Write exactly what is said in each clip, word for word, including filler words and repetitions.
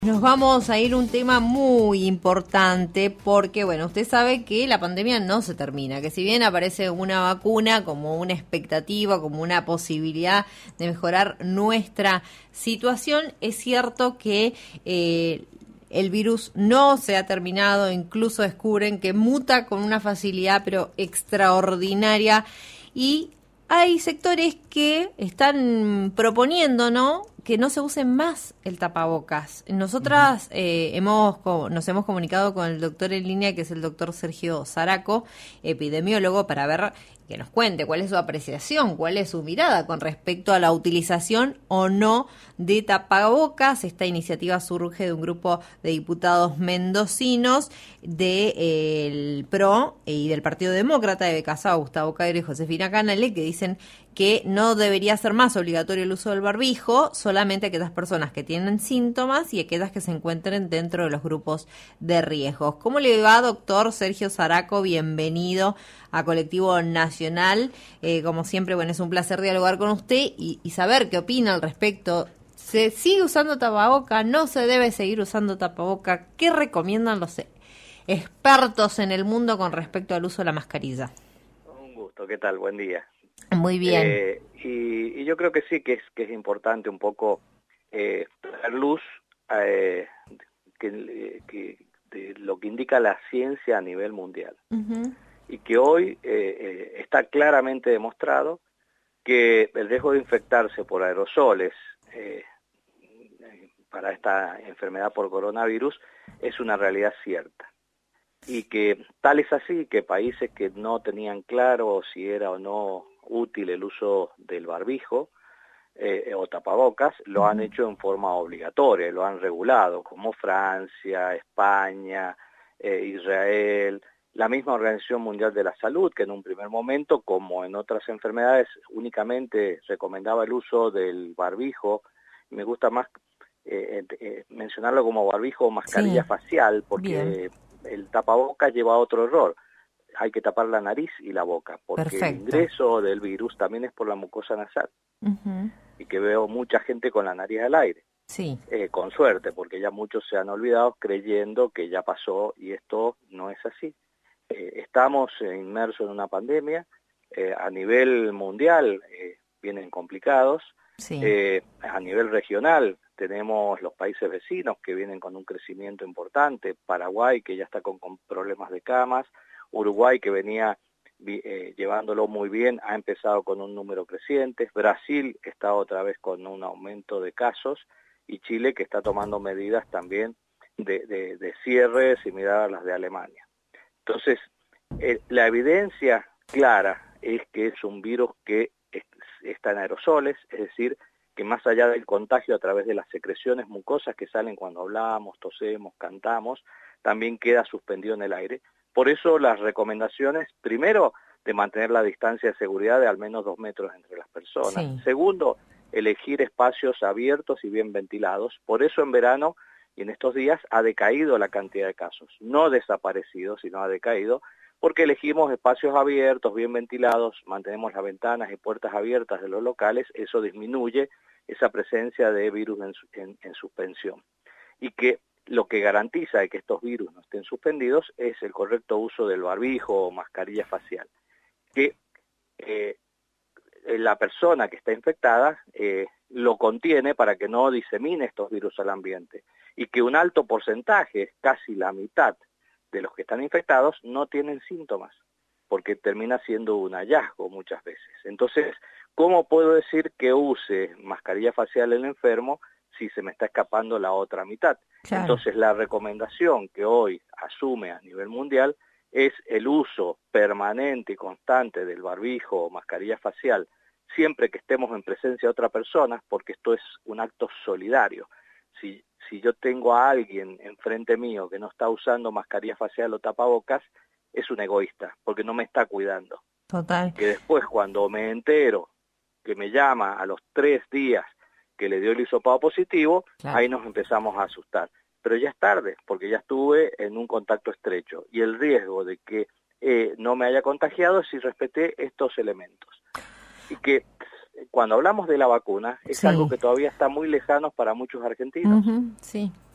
Nos vamos a ir a un tema muy importante porque, bueno, usted sabe que la pandemia no se termina, que si bien aparece una vacuna como una expectativa, como una posibilidad de mejorar nuestra situación, es cierto que eh, el virus no se ha terminado, incluso descubren que muta con una facilidad pero extraordinaria y hay sectores que están proponiendo, ¿no?, que no se use más el tapabocas. Nosotras eh, hemos nos hemos comunicado con el doctor en línea, que es el doctor Sergio Zaraco, epidemiólogo, para ver, que nos cuente cuál es su apreciación, cuál es su mirada con respecto a la utilización o no de tapabocas. Esta iniciativa surge de un grupo de diputados mendocinos del eh, P R O y del Partido Demócrata de Casado, Gustavo Cairo y Josefina Canale, que dicen que no debería ser más obligatorio el uso del barbijo, solamente aquellas personas que tienen síntomas y aquellas que se encuentren dentro de los grupos de riesgos. ¿Cómo le va, doctor Sergio Zaraco? Bienvenido a Colectivo Nacional. Eh, como siempre, bueno, es un placer dialogar con usted y, y saber qué opina al respecto. ¿Se sigue usando tapaboca? ¿No se debe seguir usando tapaboca? ¿Qué recomiendan los expertos en el mundo con respecto al uso de la mascarilla? Un gusto, ¿qué tal? Buen día. Muy bien. Eh, y, y yo creo que sí, que es que es importante un poco eh, dar luz eh, que, que, de lo que indica la ciencia a nivel mundial. Uh-huh. Y que hoy eh, eh, está claramente demostrado que el riesgo de infectarse por aerosoles eh, para esta enfermedad por coronavirus es una realidad cierta. Y que tal es así que países que no tenían claro si era o no útil el uso del barbijo eh, o tapabocas, lo han hecho en forma obligatoria, lo han regulado, como Francia, España, eh, Israel, la misma Organización Mundial de la Salud, que en un primer momento, como en otras enfermedades, únicamente recomendaba el uso del barbijo. Me gusta más eh, eh, mencionarlo como barbijo o mascarilla sí. facial, porque Bien. el tapabocas lleva a otro error. Hay que tapar la nariz y la boca, porque Perfecto. el ingreso del virus también es por la mucosa nasal. Uh-huh. Y que veo mucha gente con la nariz al aire. Sí. Eh, con suerte, porque ya muchos se han olvidado creyendo que ya pasó y esto no es así. Eh, estamos inmersos en una pandemia, eh, a nivel mundial eh, vienen complicados, sí. eh, a nivel regional tenemos los países vecinos que vienen con un crecimiento importante, Paraguay que ya está con, con problemas de camas, Uruguay que venía eh, llevándolo muy bien, ha empezado con un número creciente, Brasil está otra vez con un aumento de casos y Chile que está tomando medidas también de, de, de cierre similar a las de Alemania. Entonces, eh, la evidencia clara es que es un virus que es, está en aerosoles, es decir, que más allá del contagio a través de las secreciones mucosas que salen cuando hablamos, tosemos, cantamos, también queda suspendido en el aire. Por eso las recomendaciones, primero, de mantener la distancia de seguridad de al menos dos metros entre las personas. Sí. Segundo, elegir espacios abiertos y bien ventilados. Por eso en verano y en estos días ha decaído la cantidad de casos. No desaparecido, sino ha decaído, porque elegimos espacios abiertos, bien ventilados, mantenemos las ventanas y puertas abiertas de los locales, eso disminuye esa presencia de virus en, en, en suspensión. Y que lo que garantiza de que estos virus no estén suspendidos es el correcto uso del barbijo o mascarilla facial. Que eh, la persona que está infectada eh, lo contiene para que no disemine estos virus al ambiente. Y que un alto porcentaje, casi la mitad de los que están infectados, no tienen síntomas, porque termina siendo un hallazgo muchas veces. Entonces, ¿cómo puedo decir que use mascarilla facial el enfermo si se me está escapando la otra mitad? Claro. Entonces, la recomendación que hoy asume a nivel mundial es el uso permanente y constante del barbijo o mascarilla facial siempre que estemos en presencia de otra persona, porque esto es un acto solidario. Si, si yo tengo a alguien enfrente mío que no está usando mascarilla facial o tapabocas, es un egoísta, porque no me está cuidando. Total. Que después, cuando me entero que me llama a los tres días que le dio el hisopado positivo, claro. ahí nos empezamos a asustar. Pero ya es tarde, porque ya estuve en un contacto estrecho. Y el riesgo de que eh, no me haya contagiado es si respeté estos elementos. Y que cuando hablamos de la vacuna, es sí. algo que todavía está muy lejano para muchos argentinos. Uh-huh, sí.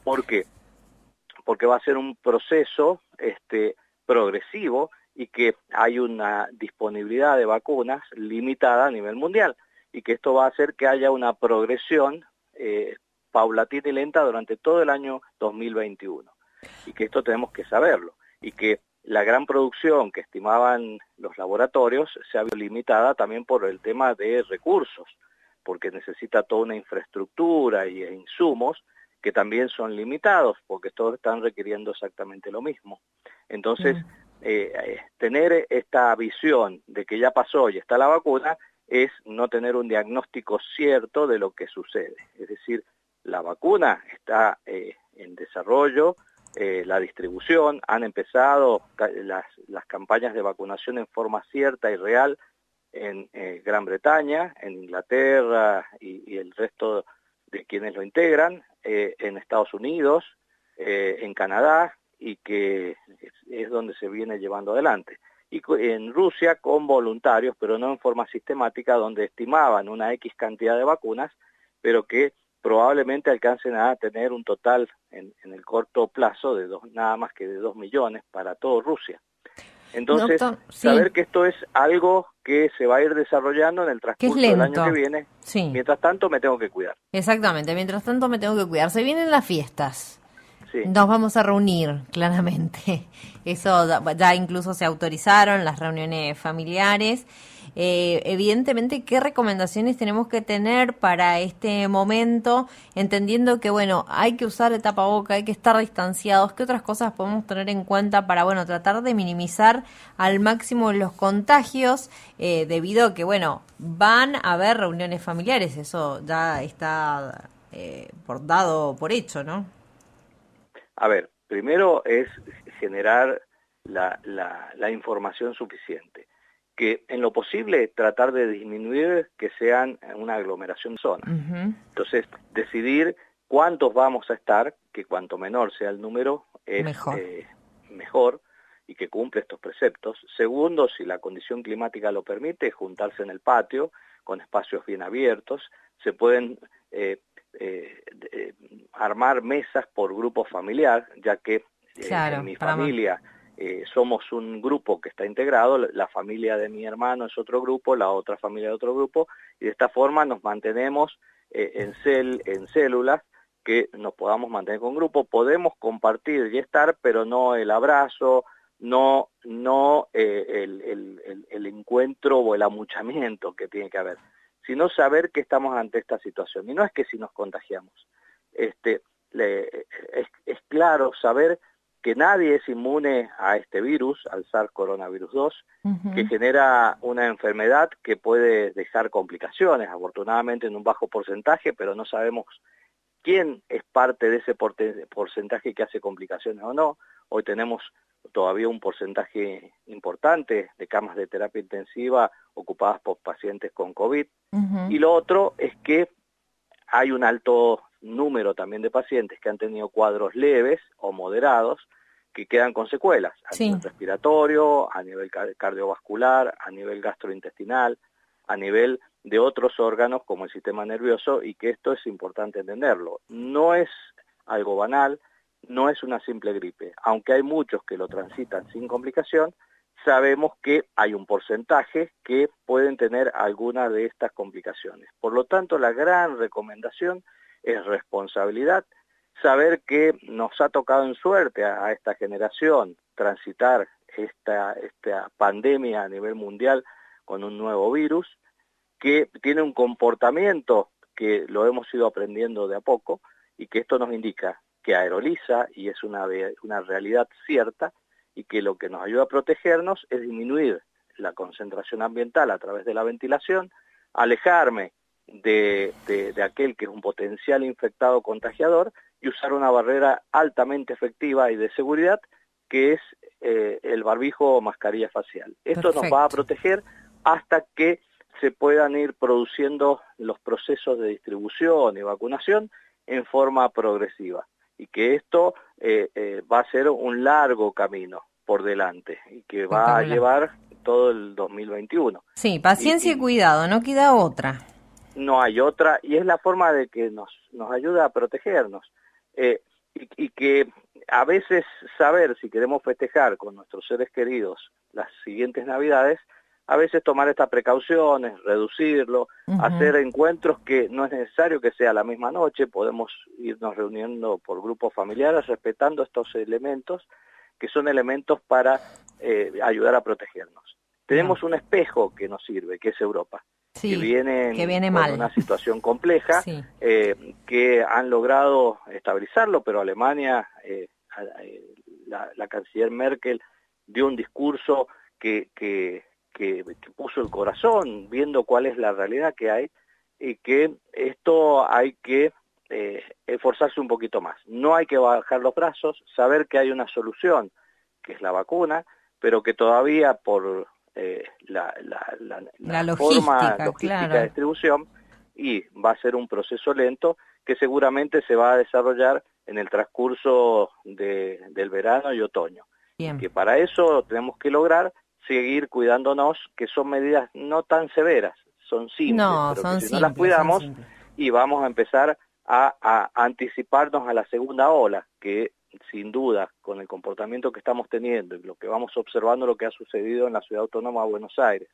¿Por qué? Porque va a ser un proceso este, progresivo y que hay una disponibilidad de vacunas limitada a nivel mundial y que esto va a hacer que haya una progresión eh, paulatina y lenta durante todo el año dos mil veintiuno y que esto tenemos que saberlo y que la gran producción que estimaban los laboratorios se ha visto limitada también por el tema de recursos, porque necesita toda una infraestructura y insumos que también son limitados, porque todos están requiriendo exactamente lo mismo. Entonces, mm. eh, eh, tener esta visión de que ya pasó y está la vacuna es no tener un diagnóstico cierto de lo que sucede. Es decir, la vacuna está eh, en desarrollo, Eh, la distribución, han empezado las, las campañas de vacunación en forma cierta y real en eh, Gran Bretaña, en Inglaterra y, y el resto de quienes lo integran, eh, en Estados Unidos, eh, en Canadá, y que es, es donde se viene llevando adelante. Y en Rusia con voluntarios, pero no en forma sistemática, donde estimaban una X cantidad de vacunas, pero que probablemente alcancen a tener un total en, en el corto plazo de dos, nada más que de dos millones para todo Rusia. Entonces, Doctor, sí. saber que esto es algo que se va a ir desarrollando en el transcurso del año que viene, sí. mientras tanto me tengo que cuidar. Exactamente, mientras tanto me tengo que cuidar. Se vienen las fiestas. Sí. Nos vamos a reunir, claramente. Eso ya incluso se autorizaron las reuniones familiares. Eh, evidentemente, ¿qué recomendaciones tenemos que tener para este momento? Entendiendo que, bueno, hay que usar el tapaboca, hay que estar distanciados. ¿Qué otras cosas podemos tener en cuenta para, bueno, tratar de minimizar al máximo los contagios? Eh, debido a que, bueno, van a haber reuniones familiares. Eso ya está eh, por dado, por hecho, ¿no? A ver, primero es generar la, la, la información suficiente, que en lo posible tratar de disminuir que sean una aglomeración de zonas. Uh-huh. Entonces, decidir cuántos vamos a estar, que cuanto menor sea el número es mejor. Eh, mejor y que cumple estos preceptos. Segundo, si la condición climática lo permite, juntarse en el patio con espacios bien abiertos. Se pueden eh, eh, eh, armar mesas por grupo familiar, ya que eh, claro, en mi familia eh, somos un grupo que está integrado, la familia de mi hermano es otro grupo, la otra familia de otro grupo, y de esta forma nos mantenemos eh, en, cel, en células que nos podamos mantener con grupo, podemos compartir y estar, pero no el abrazo, no, no eh, el, el, el, el encuentro o el amuchamiento que tiene que haber, sino saber que estamos ante esta situación. Y no es que si nos contagiamos, este, le, es, es claro saber que nadie es inmune a este virus, al SARS coronavirus dos, uh-huh. que genera una enfermedad que puede dejar complicaciones, afortunadamente en un bajo porcentaje, pero no sabemos quién es parte de ese porcentaje que hace complicaciones o no. Hoy tenemos todavía un porcentaje importante de camas de terapia intensiva ocupadas por pacientes con COVID. Uh-huh. Y lo otro es que hay un alto número también de pacientes que han tenido cuadros leves o moderados que quedan con secuelas a sí. nivel respiratorio, a nivel cardiovascular, a nivel gastrointestinal, a nivel de otros órganos como el sistema nervioso, y que esto es importante entenderlo. No es algo banal, no es una simple gripe. Aunque hay muchos que lo transitan sin complicación, sabemos que hay un porcentaje que pueden tener alguna de estas complicaciones. Por lo tanto, la gran recomendación es responsabilidad, saber que nos ha tocado en suerte a, a esta generación transitar esta, esta pandemia a nivel mundial con un nuevo virus, que tiene un comportamiento que lo hemos ido aprendiendo de a poco, y que esto nos indica que aeroliza, y es una, una realidad cierta, y que lo que nos ayuda a protegernos es disminuir la concentración ambiental a través de la ventilación, alejarme de, de, de aquel que es un potencial infectado contagiador, y usar una barrera altamente efectiva y de seguridad, que es eh, el barbijo o mascarilla facial. Esto Perfecto. Nos va a proteger hasta que se puedan ir produciendo los procesos de distribución y vacunación en forma progresiva, y que esto eh, eh, va a ser un largo camino por delante y que va a llevar todo el dos mil veintiuno. Sí, paciencia y, y cuidado, no queda otra. No hay otra, y es la forma de que nos, nos ayuda a protegernos. Eh, y, y que a veces saber si queremos festejar con nuestros seres queridos las siguientes Navidades, a veces tomar estas precauciones, reducirlo, uh-huh. hacer encuentros que no es necesario que sea la misma noche, podemos irnos reuniendo por grupos familiares respetando estos elementos que son elementos para eh, ayudar a protegernos. Tenemos uh-huh. un espejo que nos sirve, que es Europa, sí, que viene, que viene con mal. una situación compleja, sí. eh, que han logrado estabilizarlo, pero Alemania, eh, la, la canciller Merkel dio un discurso que... que Que, que puso el corazón, viendo cuál es la realidad que hay, y que esto hay que eh, esforzarse un poquito más. No hay que bajar los brazos, saber que hay una solución, que es la vacuna, pero que todavía por eh, la, la, la, la, la forma logística, logística claro. de distribución, y va a ser un proceso lento que seguramente se va a desarrollar en el transcurso de, del verano y otoño. Bien. Que para eso tenemos que lograr seguir cuidándonos, que son medidas no tan severas, son simples, no, pero son que si simples, no las cuidamos y vamos a empezar a, a anticiparnos a la segunda ola, que sin duda con el comportamiento que estamos teniendo y lo que vamos observando, lo que ha sucedido en la Ciudad Autónoma de Buenos Aires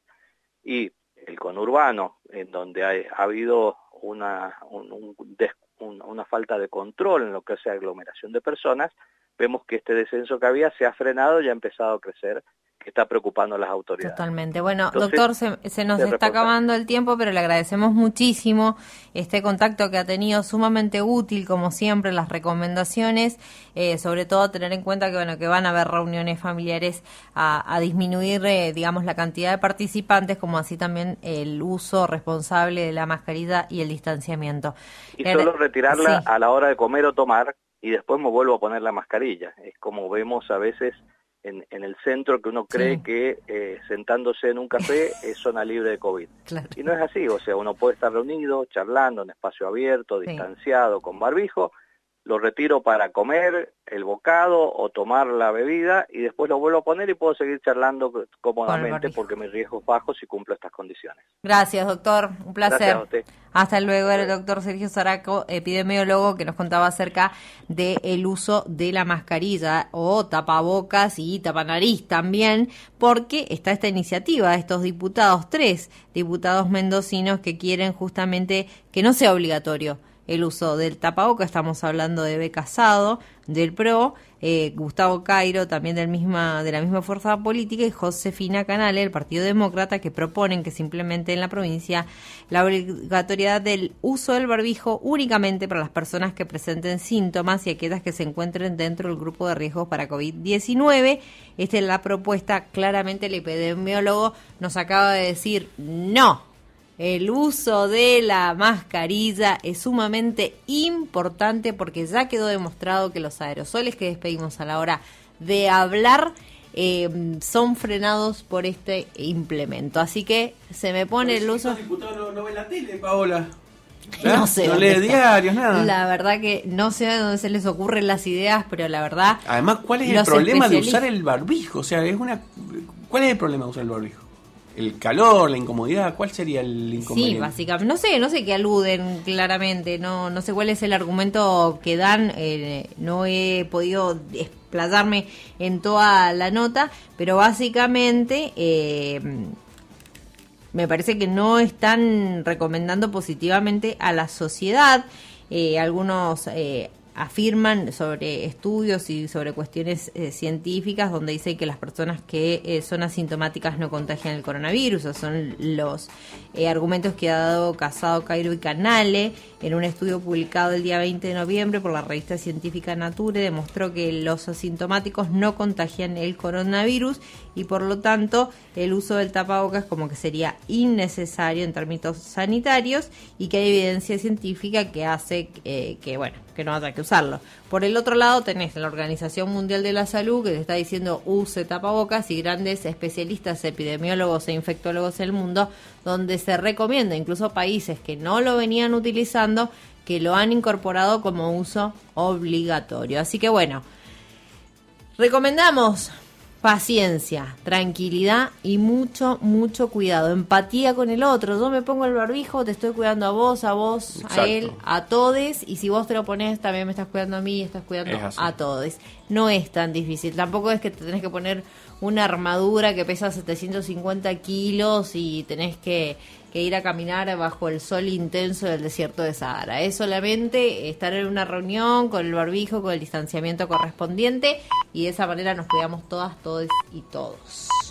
y el conurbano, en donde hay, ha habido una, un, un des, un, una falta de control en lo que es la aglomeración de personas, vemos que este descenso que había se ha frenado y ha empezado a crecer, que está preocupando a las autoridades. Totalmente. Bueno, Entonces, doctor, se, se nos está acabando el tiempo, pero le agradecemos muchísimo este contacto que ha tenido, sumamente útil, como siempre, las recomendaciones, eh, sobre todo tener en cuenta que bueno que van a haber reuniones familiares a, a disminuir, eh, digamos, la cantidad de participantes, como así también el uso responsable de la mascarilla y el distanciamiento. Y eh, solo retirarla sí. a la hora de comer o tomar, y después me vuelvo a poner la mascarilla. Es como vemos a veces En, en el centro, que uno cree sí. que eh, sentándose en un café es zona libre de COVID. Claro. Y no es así, o sea, uno puede estar reunido, charlando en espacio abierto, sí. distanciado, con barbijo, lo retiro para comer el bocado o tomar la bebida y después lo vuelvo a poner y puedo seguir charlando cómodamente porque mi riesgo es bajo si cumplo estas condiciones. Gracias, doctor. Un placer. Gracias a usted. Hasta luego. Era el doctor Sergio Zaraco, epidemiólogo, que nos contaba acerca del uso de la mascarilla o tapabocas y tapanariz también, porque está esta iniciativa de estos diputados, tres diputados mendocinos que quieren justamente que no sea obligatorio el uso del tapaboca. Estamos hablando de B. Casado, del P R O, eh, Gustavo Cairo, también del misma, de la misma fuerza política, y Josefina Canale, del Partido Demócrata, que proponen que simplemente en la provincia la obligatoriedad del uso del barbijo únicamente para las personas que presenten síntomas y aquellas que se encuentren dentro del grupo de riesgos para COVID diecinueve. Esta es la propuesta. Claramente el epidemiólogo nos acaba de decir no. El uso de la mascarilla es sumamente importante porque ya quedó demostrado que los aerosoles que despedimos a la hora de hablar eh, son frenados por este implemento. Así que se me pone el uso... Los diputados no, no ven la tele, Paola. ¿Ya? No sé. No lee diarios, nada. La verdad que no sé de dónde se les ocurren las ideas, pero la verdad... Además, ¿cuál es el problema de usar el barbijo? O sea, es una... ¿cuál es el problema de usar el barbijo? ¿El calor, la incomodidad? ¿Cuál sería el inconveniente? Sí, básicamente. No sé, no sé qué aluden claramente. No no sé cuál es el argumento que dan. Eh, no he podido explayarme en toda la nota, pero básicamente eh, me parece que no están recomendando positivamente a la sociedad. Eh, algunos... Eh, afirman sobre estudios y sobre cuestiones eh, científicas donde dicen que las personas que eh, son asintomáticas no contagian el coronavirus. Esos son los eh, argumentos que ha dado Casado, Cairo y Canale en un estudio publicado el día veinte de noviembre por la revista científica Nature. Demostró que los asintomáticos no contagian el coronavirus y por lo tanto el uso del tapabocas como que sería innecesario en términos sanitarios y que hay evidencia científica que hace eh, que bueno que no haya que usarlo. Por el otro lado tenés la Organización Mundial de la Salud que te está diciendo use tapabocas y grandes especialistas, epidemiólogos e infectólogos del mundo donde se recomienda, incluso países que no lo venían utilizando, que lo han incorporado como uso obligatorio. Así que bueno, recomendamos Paciencia, tranquilidad y mucho, mucho cuidado. Empatía con el otro. Yo me pongo el barbijo, te estoy cuidando a vos, a vos, Exacto. a él, a todes. Y si vos te lo pones, también me estás cuidando a mí y estás cuidando a todes. No es tan difícil. Tampoco es que te tenés que poner una armadura que pesa setecientos cincuenta kilos y tenés que, que ir a caminar bajo el sol intenso del desierto de Sahara. Es solamente estar en una reunión con el barbijo, con el distanciamiento correspondiente, y de esa manera nos cuidamos todas, todos y todos.